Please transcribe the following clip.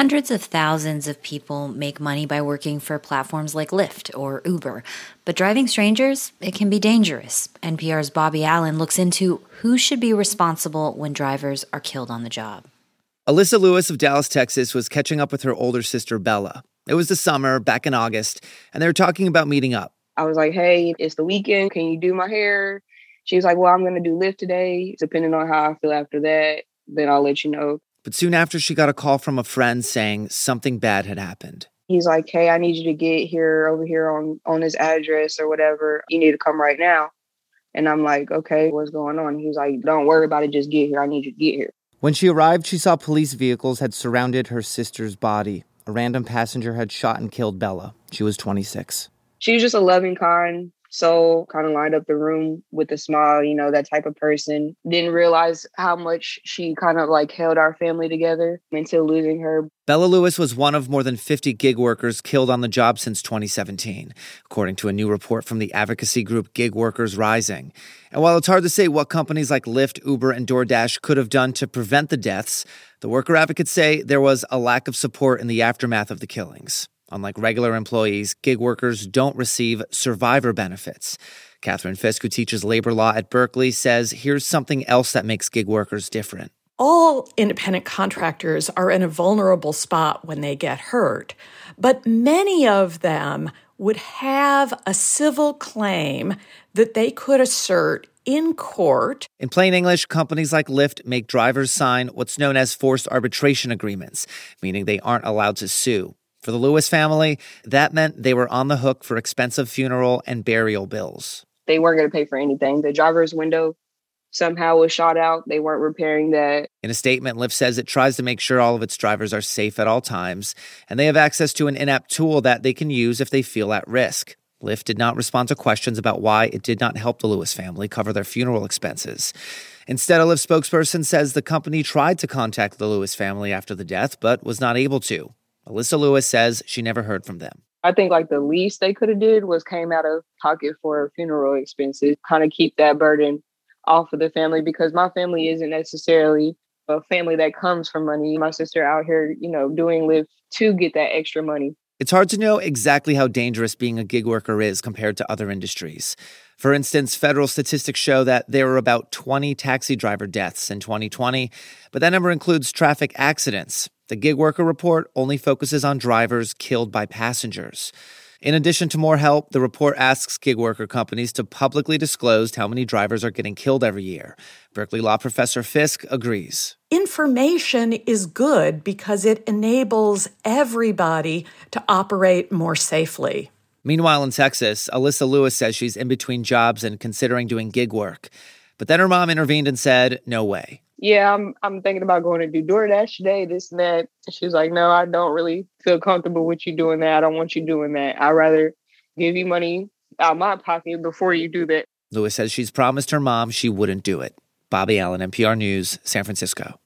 Hundreds of thousands of people make money by working for platforms like Lyft or Uber. But driving strangers, it can be dangerous. NPR's Bobby Allen looks into who should be responsible when drivers are killed on the job. Alyssa Lewis of Dallas, Texas, was catching up with her older sister, Bella. It was the summer, back in August, and they were talking about meeting up. I was like, hey, it's the weekend. Can you do my hair? She was like, well, I'm going to do Lyft today. Depending on how I feel after that, then I'll let you know. But soon after, she got a call from a friend saying something bad had happened. He's like, hey, I need you to get here over here on this address or whatever. You need to come right now. And I'm like, okay, what's going on? He was like, don't worry about it. Just get here. I need you to get here. When she arrived, she saw police vehicles had surrounded her sister's body. A random passenger had shot and killed Bella. She was 26. She was just a loving, kind soul, kind of lined up the room with a smile, that type of person. Didn't realize how much she kind of held our family together until losing her. Bella Lewis was one of more than 50 gig workers killed on the job since 2017, according to a new report from the advocacy group Gig Workers Rising. And while it's hard to say what companies like Lyft, Uber, and DoorDash could have done to prevent the deaths, the worker advocates say there was a lack of support in the aftermath of the killings. Unlike regular employees, gig workers don't receive survivor benefits. Catherine Fisk, who teaches labor law at Berkeley, says here's something else that makes gig workers different. All independent contractors are in a vulnerable spot when they get hurt, but many of them would have a civil claim that they could assert in court. In plain English, companies like Lyft make drivers sign what's known as forced arbitration agreements, meaning they aren't allowed to sue. For the Lewis family, that meant they were on the hook for expensive funeral and burial bills. They weren't going to pay for anything. The driver's window somehow was shot out. They weren't repairing that. In a statement, Lyft says it tries to make sure all of its drivers are safe at all times, and they have access to an in-app tool that they can use if they feel at risk. Lyft did not respond to questions about why it did not help the Lewis family cover their funeral expenses. Instead, a Lyft spokesperson says the company tried to contact the Lewis family after the death, but was not able to. Alyssa Lewis says she never heard from them. I think the least they could have did was came out of pocket for funeral expenses, kind of keep that burden off of the family, because my family isn't necessarily a family that comes from money. My sister out here, doing Lyft to get that extra money. It's hard to know exactly how dangerous being a gig worker is compared to other industries. For instance, federal statistics show that there were about 20 taxi driver deaths in 2020, but that number includes traffic accidents. The gig worker report only focuses on drivers killed by passengers. In addition to more help, the report asks gig worker companies to publicly disclose how many drivers are getting killed every year. Berkeley law professor Fisk agrees. Information is good because it enables everybody to operate more safely. Meanwhile, in Texas, Alyssa Lewis says she's in between jobs and considering doing gig work. But then her mom intervened and said, no way. Yeah, I'm thinking about going to do DoorDash today, this and that. She was like, no, I don't really feel comfortable with you doing that. I don't want you doing that. I'd rather give you money out of my pocket before you do that. Lewis says she's promised her mom she wouldn't do it. Bobby Allen, NPR News, San Francisco.